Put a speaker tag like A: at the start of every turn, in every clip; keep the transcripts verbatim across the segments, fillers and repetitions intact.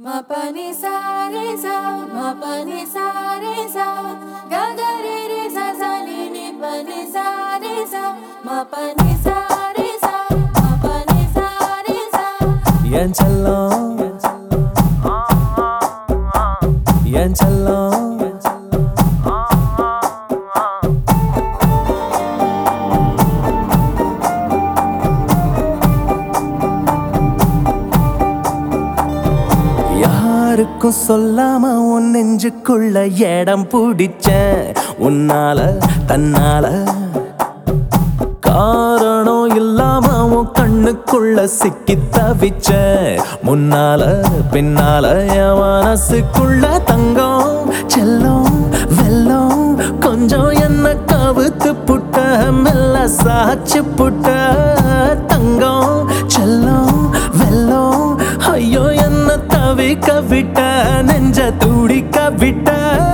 A: Ma pa ni sa re sa, ma pa ni sa re sa, ga ga re re sa sa ni ni pa ni sa re sa, ma pa ni sa re sa, ma pa ni sa re sa.
B: Yan challo, yan challo. யாருக்கும் சொல்லாம உன் நெஞ்சுக்குள்ள இடம் பிடிச்சேன் உன்னால தன்னால காரணம் இல்லாம உன் கண்ணுக்குள்ள சிக்கி தவிச்சேன் முன்னால பின்னால என் மனசுக்குள்ள தங்கம் செல்லம் வெல்லம் கொஞ்சம் என்ன கவுத்து புட்ட மெல்ல சாச்சு புட்ட தங்கம் செல்லம் வெல்லம் ஐயோ என்ன தவிக்க விட்ட நெஞ்ச துடிக்க விட்ட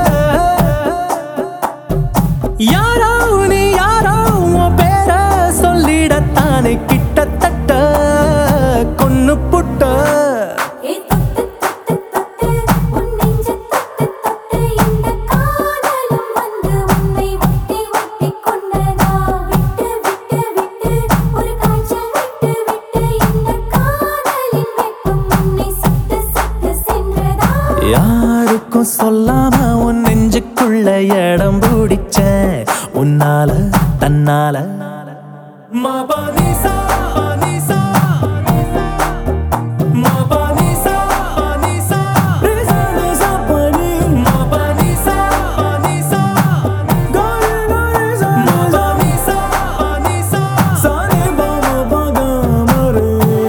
B: யாரோ நீ யாரோ உன் பேர சொல்லிடத்தானே கிட்டத்தட்ட கொன்னு புட்ட
A: ஏ தொட்டு தொட்டு தொட்டு உன் நெஞ்ச தொட்டு தொட்டு இந்த காதலும் வந்து உன்னை ஒட்டி ஒட்டி கொண்டதா விட்டு விட்டு விட்டு ஒரு காய்ச்சல் விட்டு விட்டு இந்த காதலின் வெப்பம் உன்னை சுட்டு சுட்டு சென்றதா
B: யாருக்கும் சொல்லாம உன் நெஞ்சுக்குள்ள இடம் பிடிச்சேன் உன்னால தன்னால மபனிசா பனிசா மபனிசா பனிசா ரிசா பனி மபனிசா பனிசா கரி கரி மபனிசா பனிசா சனி பம பகமரே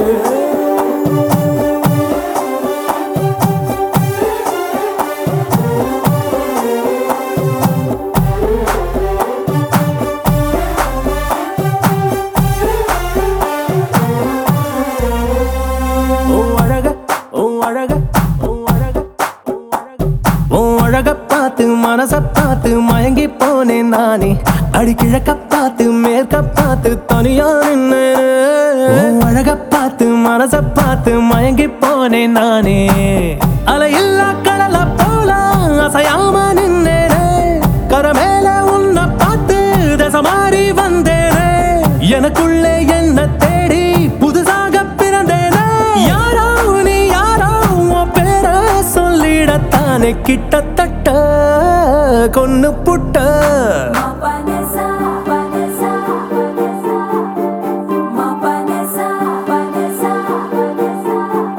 B: அழக பார்த்து மனச பார்த்து மயங்கி போனேன் நானே அடி கிழக்க பார்த்து மேற்க பார்த்து தனியா நின்னு அழக பார்த்து மனச பார்த்து மயங்கி போனேன் நானே அலையில்லா கடல போல அசையாம நின்னேனே கரமேல உன்னை பார்த்து தசை மாறி வந்தேனே எனக்குள்ளே என்ன தேடி புதுசாக பிறந்தேனே யாரோ நீ யாரோ உன் பேர சொல்லிடத்தானே கிட்டத்தட்ட கொன்னு புட்ட
A: ma pa ni sa pa ni sa pa ni sa ma pa ni sa pa ni sa pa ni sa.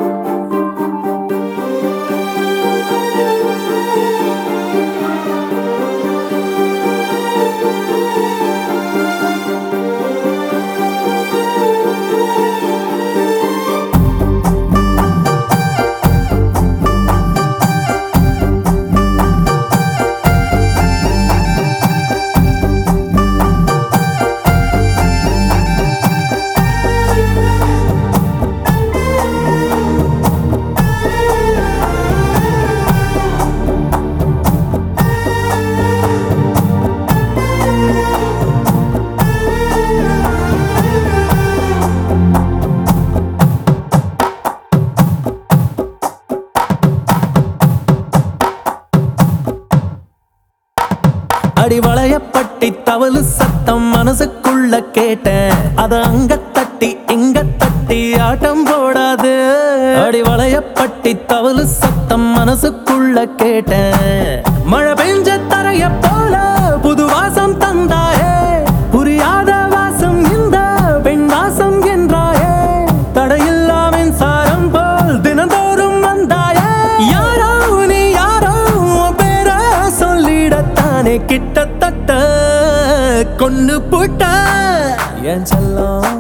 B: அடி வளையப்பட்டி தவளு சத்தம் மனசுக்குள்ள கேட்டேன் அத அங்க தட்டி இங்க தட்டி ஆட்டம் போடாது அடி வளையப்பட்டி தவளு சத்தம் மனசுக்குள்ள கேட்டேன் மழை பெஞ்ச தரைய போல புது வாசம் தந்தாயே புரியாத வாசம் இந்த பெண் வாசம் என்றாயே தடையில்லா மின்சாரம் போல் தினந்தோறும் வந்தாயே யாரோ நீ யாரோ உன் பேர சொல்லிடத்தானே கிட்டத்தட்ட கொன்னு புட்ட என் செல்லம்